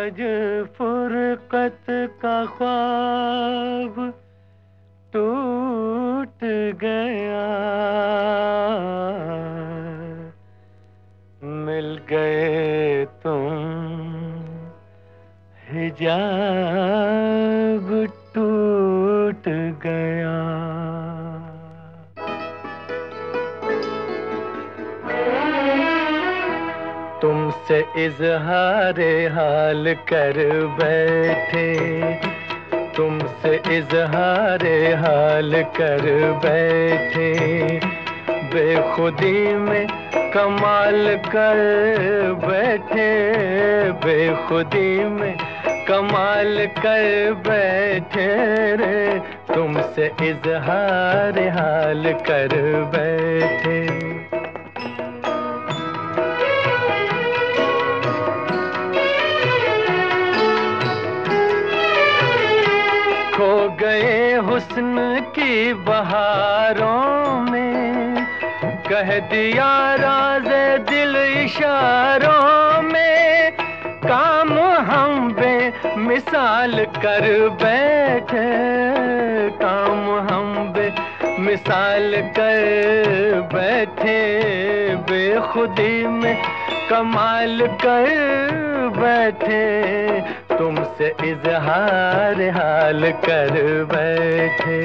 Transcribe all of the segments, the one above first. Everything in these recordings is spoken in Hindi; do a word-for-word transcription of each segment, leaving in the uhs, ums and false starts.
आज फुरकत का ख्वाब टूट गया, मिल गए तुम, हिजाब टूट गया। तुमसे इज़हारे हाल कर बैठे, तुमसे इज़हारे हाल कर बैठे, बेखुदी में कमाल कर बैठे, बेखुदी में कमाल कर बैठे रे, तुमसे इज़हार हाल कर बैठे। खो गए हुस्न की बहारों में, कह दिया राज़े दिल इशारों में, काम हम बेमिसाल कर बैठे, काम हम बेमिसाल कर बैठे, बेखुदी में कमाल कर बैठे, तुमसे इज़हार हाल कर बैठे।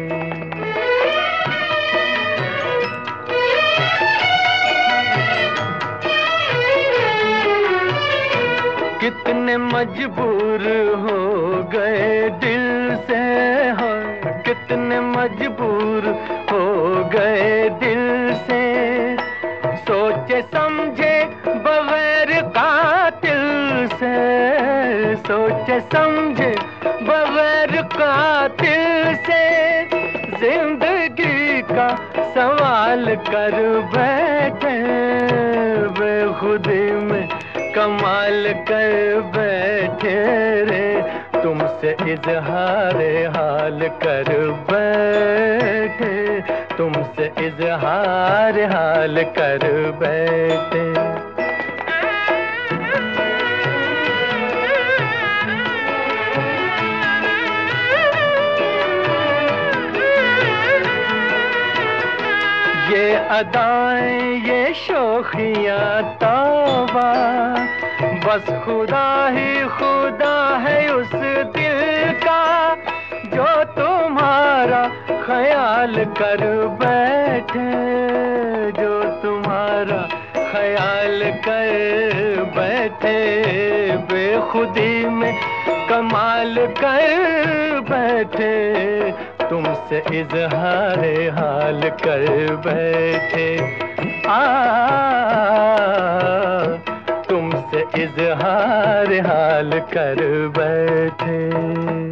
कितने मजबूर हो गए दिल से, हो कितने मजबूर हो गए दिल से, सोचे समझे बगैर कातिल से, सोचे समझे बगैर कातिल से, जिंदगी का सवाल कर बैठे, बेखुदी में कमाल कर बैठे रे, तुमसे इज़हार हाल कर बैठे, तुमसे इज़हार हाल कर बैठे। ये अदाएं ये शोखियाँ तौबा, बस खुदा ही खुदा है उस दिल का, जो तुम्हारा ख्याल कर बैठे, जो तुम्हारा ख्याल कर बैठे, बेखुदी में कमाल कर बैठे, तुमसे इज़हार हाल कर बैठे। आ तुमसे इज़हार हाल कर बैठे।